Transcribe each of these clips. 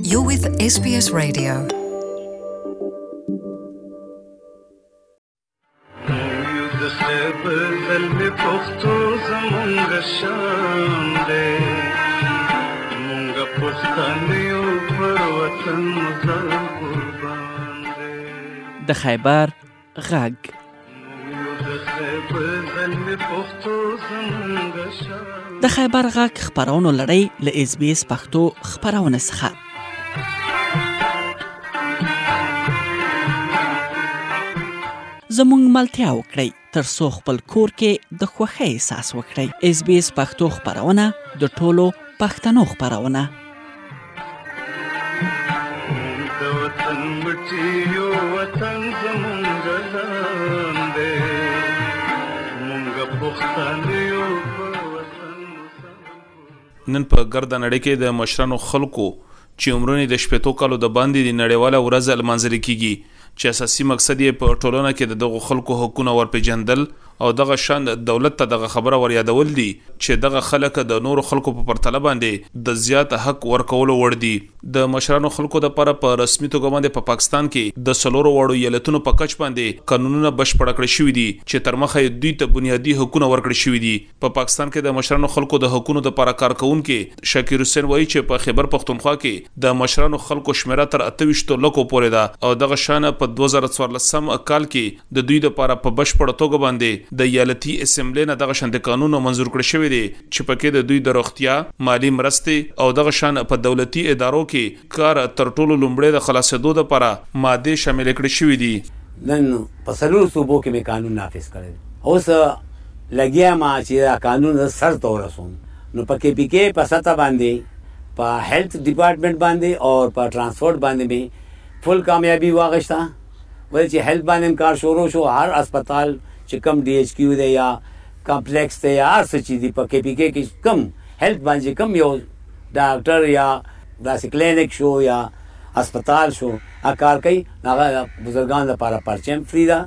You're with SBS Radio. د خیبر غږ د خیبر غږ خبرونو لړۍ له SBS پښتو خبرونه څخه زموږ ملتیا وکړئ تر څو خپل کور کې د خوښۍ احساس وکړئ. SBS پښتو خبرونه د ټولو پښتنو خبرونه. نن په ګرده نړۍ کې د مشرانو خلکو چې عمرونه د شپېتو کالو د باندې د نړیواله ورځ لمانځل کیږي چې اساسي مقصد یې په ټولنه کې دغه خلکو حقوقونه ورپېژندل او دغه شان دولت ته دغه خبره ور یادول دي چې دغه خلک د نورو خلکو په پرتله باندې د زیات حق ورکولو وړ دي. د مشرانو خلکو د لپاره په رسمي توګه باندې په پاکستان کې د سلورو وړو ایالتونو په کچ باندې قانونونه بشپړ کړی شوی دي چې تر مخه دوی ته بنیادی حقوقونه ورکړي شوی دي. په پاکستان کې د مشرانو خلکو د حقوقونو لپاره کارکونکو شکیر حسین وایي چې په خیبر پختونخوا کې د مشرانو خلکو شمیره تر 28 لکو پورې ده او دغه شان په 2014 کال کې د دوی لپاره په بشپړ توګه باندې د ایالتي اسمبلی نه دغه شان د قانون منزور کړی شوی دی چې پکې د دوی د روغتیا مالی مرستې او دغه شان په دولتي ادارو کې کار تر ټولو لومړی د خلاصېدو لپاره ماده شامل کړی شوی دی. نن په سلور صوبو کې مې قانون نافذ کړی اوس لګیا ما چې قانون سر ته ورسوم نو پکې پکې په ستا باندې په هیلث ډپارټمنټ باندې او په ترانسپورت باندې به فل کامیابی واغښتا ولې چې هیلث باندې کار شروع شو. هر هسپتال چې کم D H Q دی یا کمپلیکس دی یا هر څه چې دی په کې پی کې کم هیلث باندې کم یو ډاکټر یا داسې کلینیک شو یا هسپتال شو کار کوي هغه بزرګان لپاره پرچم فری ده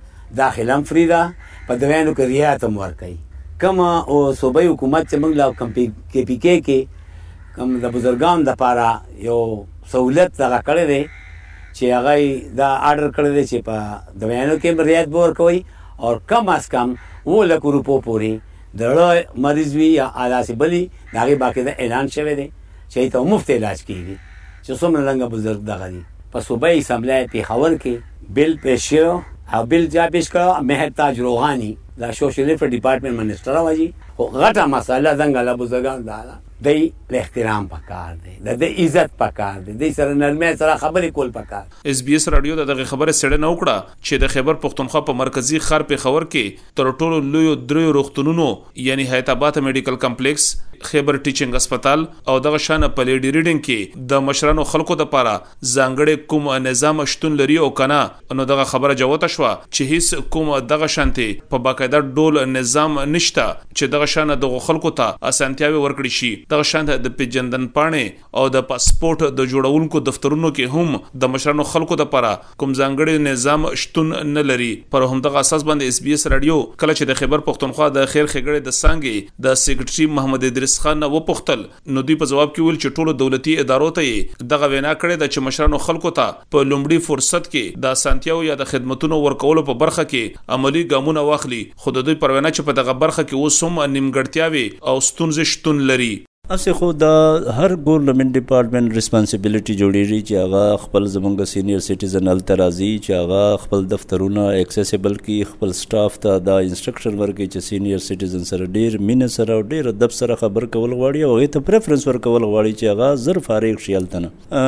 داخلم فری ده په دویانو کې رعایت هم ورکوي. کوم او صوبایي حکومت چې موږ لا کم کې پی کې کوم د بزرګان لپاره یو سہولت دغه کړی دی چې هغه دا آرډر کړی دی چې په دویانو کې رعایت به ورکوي اور کم از کم 1 لک روپو پورې د مریض وي یا آلاسي بلی داغه باقی دا اعلان شوی دی چې ته مفت علاج کیږي چې څومره لنګ بزرګ دغه دي. په صوبایي اسمبلی پیښور کې بیل پیش شو او بیل جا پیش کړ مهر تاج روحانی دا سوشل ویلفیر ډپارټمنټ منسٹر واجی او غټه مسله څنګه لا بزرګان دا دی احترام پکار دی د عزت پکار دی د سره نرمه سره خبرې کول پکار. SBS رادیو دغه خبره سړه نه وکړه چې د خیبر پختونخوا په مرکزی ښار پیښور کې تر ټولو لوی درې روغتونونو یعنی حیات آباد میډیکل کمپلیکس خیبر ټیچینګ هسپتال او دغه شان په لیډی ریډینګ کې د مشرانو خلکو لپاره ځانګړي کوم نظام شتون لري او کنه نو دغه خبره جوته شو چې هیڅ کوم دغه شانتي په باقاعده ډول نظام نشته چې دغه شان دغه خلکو ته اسانتیاوي ورکړي شي. دغه شان د پیجندن پاڼې او د پاسپورت د جوړونکو دفترونو کې هم د مشرانو خلکو لپاره کوم ځانګړي نظام شتون نه لري. پر همدغه اساس باندې SBS رادیو کله چې د خیبر پختونخوا د خیر خګړې د سانګي د سیکریټري محمد ادریس خان و پختل نو دوی په جواب کې ویل چې ټولو دولتي ادارو ته دغه وینا کړې د چې مشرانو خلکو ته په لومړي فرصت کې د اسانتیاو یا د خدماتونو ورکولو په برخه کې عملی ګامونه واخلي. خو د دوی پر وینا چې په دغه برخه کې اوس هم نیمګړتیاوي او ستونزې شتون لري. اسه خو د هر ګورنمنت ډپارټمنټ responsibility جوړیږي چې هغه خپل زمونږ سینیئر سټیزن الترازی چې هغه خپل دفترونه اکسیسیبل کی خپل سټاف ته د انسټرکشن ورکړي چې سینیئر سټیزن سره ډیر مینه سره او ډیر ادب سره خبر کول غواړي او ته پریفرنس ورکول غواړي چې هغه زر فارغ شي التنه.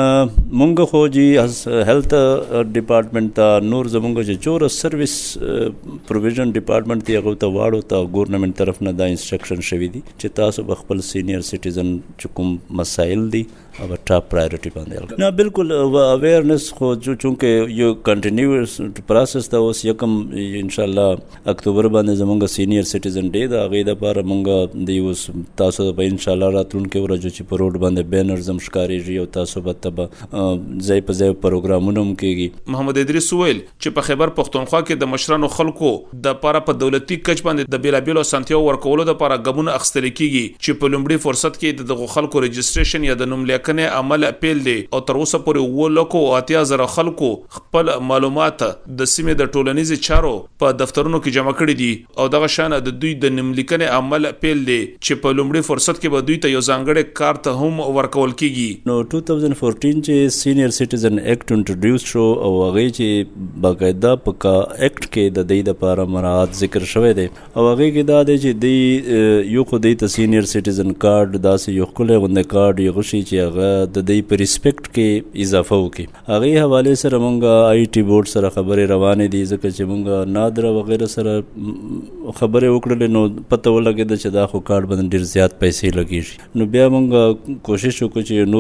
مونږ خو جی هیلث ډپارټمنټ ته نور زمونږ چې چور سرویس پروویژن ډپارټمنټ ته هغه ته واړو ته ګورنمنت طرف نه د انسټرکشن شوی دي چې تاسو خپل سینیئر سټیزن چې کوم مسائل دي او ټاپ پرایورټي باندې نه بالکل اویرنس خو چونکه یو کنټینیوس پروسس دا اوس یکم ان شاء الله اکتوبر باندې زمونږ سینیئر سټیزن ډے دا غي د لپاره مونږ د اوس تاسو په ان شاء الله راتلونکي ورځ چې په روډ باندې بینرز هم ښکاریږي او تاسو به ځای په ځای پروګرامونه هم کیږي. محمد ادریس ویل چې په خیبر پختونخوا کې د مشرانو خلکو د لپاره په دولتي کچ باندې د بیلابیلو سنتیو ورکولو لپاره ګامونه اخیستل کیږي چې په لومړي فرصت کې د خلکو رجسټریشن یا د نوم لیک ټاکنې عمل اپیل دی او تر اوسه پورې 1,80,000 خلکو خپل معلومات د سیمې د ټولنیزو چارو په دفترونو کې جمع کړي دي او دغه شان د دوی د نیملیکنې عمل اپیل دی چې په لومړي فرصت کې به دوی ته یو ځانګړی کار ته هم ورکول کیږي. نو 2014 چې سینیئر سټیزن ایکټ انټروډیوس شو او هغه چې باقاعده په ایکټ کې د دې لپاره مراعات ذکر شوی دی او هغه کې دا دی چې د یو خو د سینیئر سټیزن کارت داسې یو خپل غونډه کارت یو غشي چې هغه د دې په ریسپیکټ کې اضافه وکړي. هغه حواله سره مونږه آی ټي بورډ سره خبرې روانې دي ځکه چې مونږه نادره وغیرہ سره خبرې وکړلې نو پته ولګېده چې دا خو کارت باندې ډېر زیات پیسې لګیږي. نو بیا مونږه کوشش وکړو چې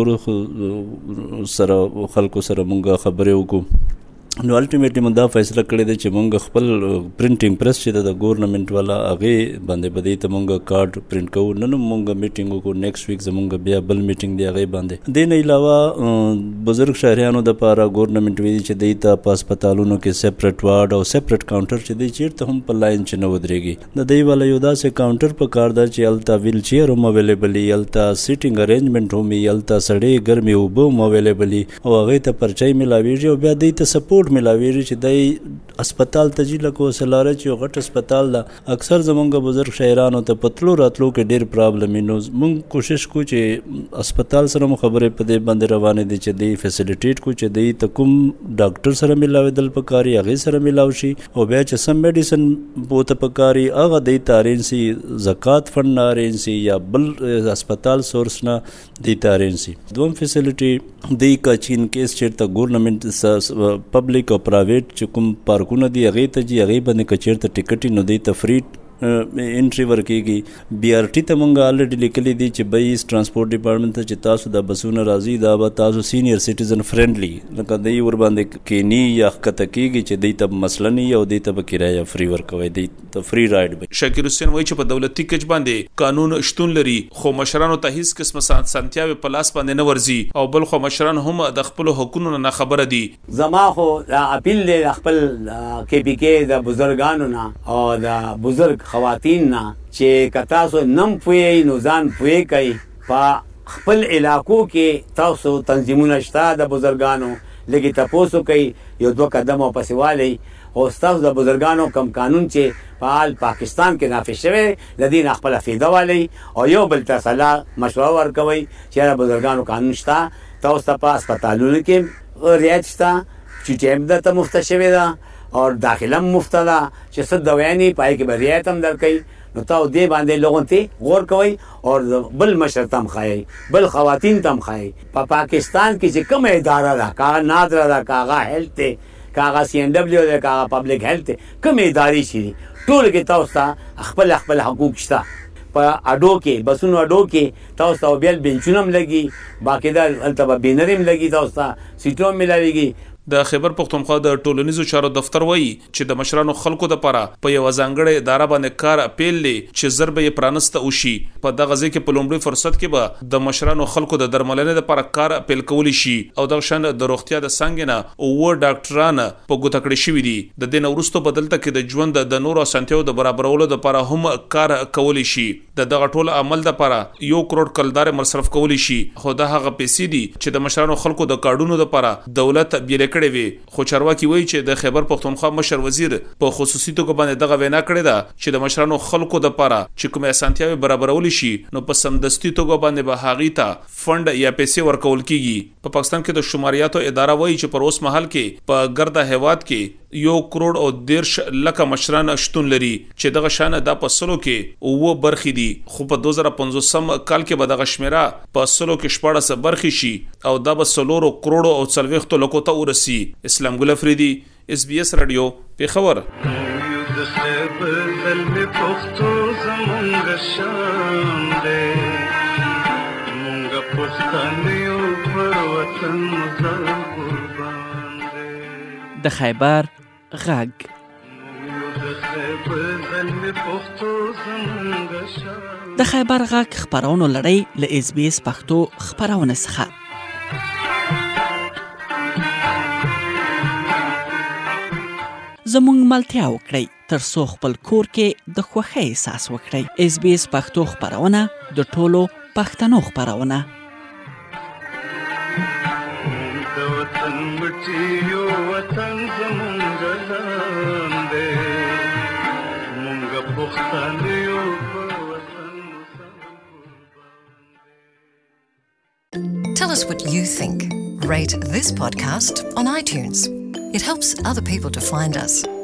نور سره خلکو سره مونږه خبرې وکړو. نو الټیمیټلی موږ دا فیصله کړې ده چې موږ خپل پرنټینګ پریس چې د ګورنمنت والا هغه باندې بدی ته موږ کارت پرنټ کوو. نن موږ میټینګ وکړو نیکسټ ویک زموږ بیا بل میټینګ دی هغه باندې. د نه علاوه بزرګ شهریانو د لپاره ګورنمنت ویلي چې د ته په هسپتالونو کې سیپریټ وارډ او سیپریټ کاونټر چې د چیرته هم په لاین چې نه ودرېږي د دې والا یو داسې کاونټر په کار ده چې التا ویل چیر هم اویلیبل وي التا سیټینګ ارینجمنت هم وي التا سړې ګرمي اوبه هم اویلیبل وي او هغه ته پرچای ملاویږي او بیا د ته سپورټ ملاویږي چې د هسپتال ته جی لکه وسلاره چې یو غټ هسپتال ده اکثر زمونږ بزرګ شهرانو ته پتلو راتلو کې ډېر پرابلم نو موږ کوشش کو چې هسپتال سره مو خبرې په دې باندې روانې دي چې د فیسیلیټیټ کو چې د تکوم ډاکټر سره ملاویدل پکاري هغه سره ملاو شي او بیا چې سم میډیسن بوته پکاري هغه د تارین سي زکات فند نارین سي یا بل هسپتال سورس نه د تارین سي. دوم فیسیلیټي د کچین کیس چیرته ګورنمنت پبلک او پرایویټ چې کوم پارکونه دی هغه ته جی هغه باندې کچیرته ټیکټ نه دی تفریډ انټری ورکیږي. بی آر ټی ته مونږه الریډي لیکلي دي چې بایس ترانسپورت ډپارټمنټ ته چې تاسو د بسونه راځي دا به تاسو سینیئر سټیزن فرندلی لکه دی ور باندې کینی یا خکته کیږي چې دی ته مسله نه یو دی ته کرایه فری ورکوي دی ته فری رائډ به. شاکر حسین وایي چې په دولتي کچ باندې قانون شتون لري خو مشرانو ته هیڅ قسم سانتیاوي په لاس باندې نه ورزي او بل خو مشران هم د خپل حقوقو نه خبره دي. زما خو اپیل دی خپل کې پی کې د بزرګانو نه او د بزرګ خواتین نه چې کتاسو نم پوي نو ځان پوي کوي په خپل علاقو کې تاسو تنظیمونه شته د بزرګانو لګي تاسو کوي یو دوه قدم او پسوالی او تاسو د بزرګانو کم قانون چې په پاکستان کې نافذ شوی د دین خپل فایده والی او یو بل تاسو مشوره ورکوي چې د بزرګانو قانون شته تاسو په هسپتالونو کې رعایت شته چې ټیم د ته مفت شوی ده او داخله مفت ده چې څه دویانی پای کې به رعایت هم درکوي. نو تاسو دې باندې لوګون ته غور کوئ او بل مشر تم خای بل خواتین تم خای په پاکستان کې چې کوم اداره ده کاغه نادره ده کاغه هیلث ته کاغه سی ان ډبلیو ده کاغه پبلک هیلث کوم ادارې شي ټول کې تاسو خپل حقوق شته. په اډو کې بسونو اډو کې تاسو بیل بنچونم لګي باقاعده التبا بینریم لګي تاسو سیټوم ملاويږي. د خیبر پختونخوا د ټولنیزو چارو دفتر وایي چې د مشرانو خلکو د لپاره په یو ځانګړې اداره باندې کار اپیل لې چې ضربه یې پرانسته وشي. په دغه ځای کې په لومړي فرصت کې به د مشرانو خلکو د درملنې لپاره کار اپیل کولی شي او د شان د روغتیا د څنګه نه او ډاکټران په ګوته کړی شوی دي. د دې نورستو بدلته کې د ژوند د نورو سنتیو د برابرولو لپاره هم کار کولی شي. دغه ټول عمل لپاره 1 کروڑ کلدار مصرف کولی شي خو دا هغه پیسې دي چې د مشرانو خلکو د کارډونو لپاره دولت بیل کړی وي. خو چارواکي وایي چې د خیبر پختونخوا مشر وزیر په خصوصي توګه باندې دغه وینا کړې ده چې د مشرانو خلکو د لپاره چې کومه اسانتیاوي برابرول شي نو په سمدستي توګه باندې به هغه ته فند یا پیسې ورکول کیږي. په پاکستان کې د شماریاتو اداره وایي چې پر اوس مهال کې په ګرده هیواد کې 1 کروڑ او 13 لک مشران شتون لري چې دغه شان د پسلو کې او برخې دي خو په 2015 کال کې به دغه شمیره په سلو کې 14 برخې شي او دا به 3 کروڑ او 40 لکو ته ورسي. اسلام ګل افریدي اس بي اس رادیو پیښور. د خیبر غږ د خیبر غږ خبرونو لړۍ له اس بي اس پښتو خبرونه څخه. زموږ ملتیا وکړئ ترڅو خپل کور کې د خوښۍ احساس وکړئ. اس بي اس پښتو خبرونه د ټولو پښتنو خبرونه. वतन मिट्टी यो वतन जमुंग लांदे मुंग पुख्तानियो Tell us what you think. Rate this podcast on iTunes. It helps other people to find us.